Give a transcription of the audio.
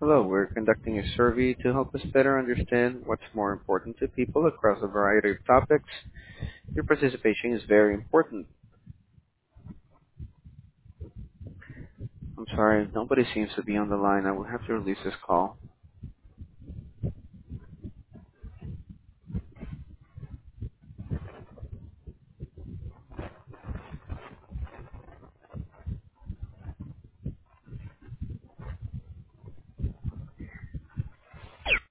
Hello, we're conducting a survey to help us better understand what's more important to people across a variety of topics. Your participation is very important. I'm sorry, nobody seems to be on the line. I will have to release this call.